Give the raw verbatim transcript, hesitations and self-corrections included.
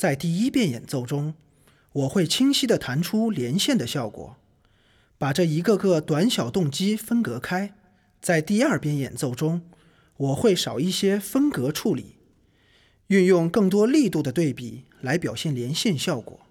在第一遍演奏中，我会清晰地弹出连线的效果，把这一个个短小动机分隔开。在第二遍演奏中，我会少一些分隔处理，运用更多力度的对比来表现连线效果。